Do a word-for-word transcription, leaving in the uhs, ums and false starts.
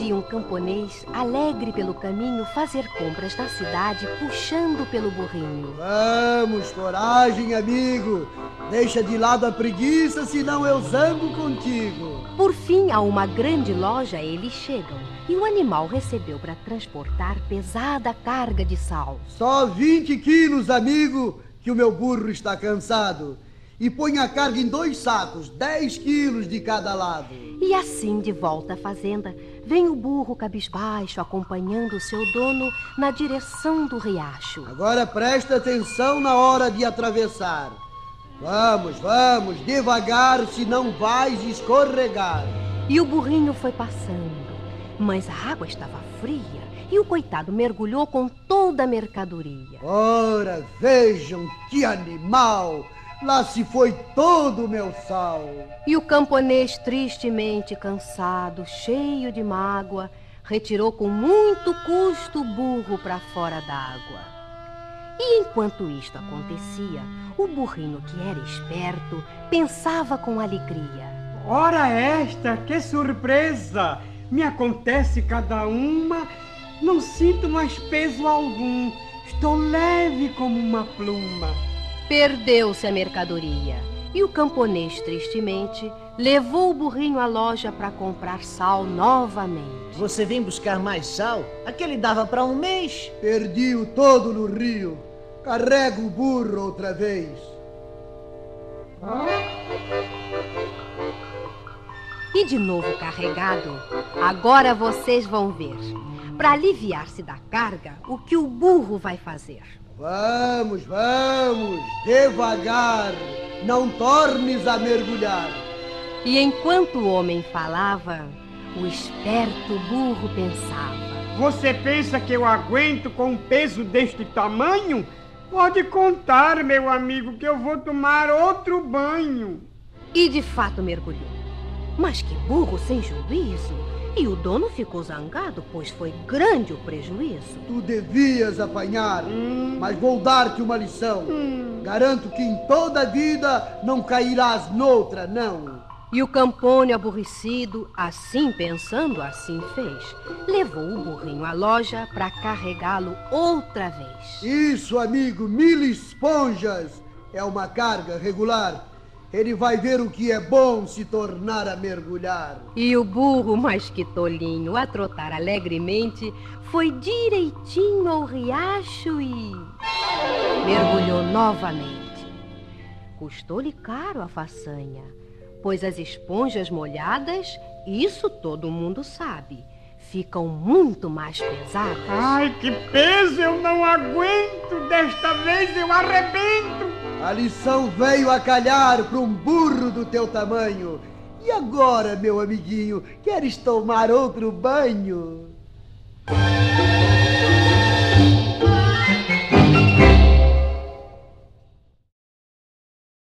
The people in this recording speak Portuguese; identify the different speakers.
Speaker 1: ia um camponês, alegre pelo caminho, fazer compras na cidade, puxando pelo burrinho.
Speaker 2: Vamos, coragem, amigo. Deixa de lado a preguiça, senão eu zango contigo.
Speaker 1: Por fim, a uma grande loja eles chegam, e o animal recebeu para transportar pesada carga de sal.
Speaker 2: Só vinte quilos, amigo, que o meu burro está cansado. E põe a carga em dois sacos, dez quilos de cada lado.
Speaker 1: E assim, de volta à fazenda, vem o burro cabisbaixo, acompanhando o seu dono na direção do riacho.
Speaker 2: Agora presta atenção na hora de atravessar. Vamos, vamos, devagar, senão vais escorregar.
Speaker 1: E o burrinho foi passando, mas a água estava fria e o coitado mergulhou com toda a mercadoria.
Speaker 2: Ora, vejam que animal! Lá se foi todo o meu sal.
Speaker 1: E o camponês, tristemente cansado, cheio de mágoa, retirou com muito custo o burro para fora d'água. E enquanto isto acontecia, o burrinho, que era esperto, pensava com alegria.
Speaker 3: Ora esta, que surpresa! Me acontece cada uma, não sinto mais peso algum, estou leve como uma pluma.
Speaker 1: Perdeu-se a mercadoria e o camponês, tristemente, levou o burrinho à loja para comprar sal novamente.
Speaker 4: Você vem buscar mais sal? Aquele dava para um mês.
Speaker 2: Perdi-o todo no rio. Carrega o burro outra vez.
Speaker 1: E de novo carregado, agora vocês vão ver, para aliviar-se da carga, o que o burro vai fazer.
Speaker 2: Vamos, vamos, devagar, não tornes a mergulhar.
Speaker 1: E enquanto o homem falava, o esperto burro pensava.
Speaker 3: Você pensa que eu aguento com um peso deste tamanho? Pode contar, meu amigo, que eu vou tomar outro banho.
Speaker 1: E de fato mergulhou. Mas que burro sem juízo! E o dono ficou zangado, pois foi grande o prejuízo.
Speaker 2: Tu devias apanhar, hum. mas vou dar-te uma lição. Hum. Garanto que em toda a vida não cairás noutra, não.
Speaker 1: E o campônio, aborrecido, assim pensando, assim fez. Levou o burrinho à loja para carregá-lo outra vez.
Speaker 2: Isso, amigo, mil esponjas. É uma carga regular. Ele vai ver o que é bom se tornar a mergulhar.
Speaker 1: E o burro, mais que tolinho, a trotar alegremente, foi direitinho ao riacho e mergulhou novamente. Custou-lhe caro a façanha, pois as esponjas molhadas, isso todo mundo sabe, ficam muito mais pesadas.
Speaker 3: Ai, que peso! Eu não aguento! Desta vez eu arrebento!
Speaker 2: A lição veio a calhar para um burro do teu tamanho. E agora, meu amiguinho, queres tomar outro banho?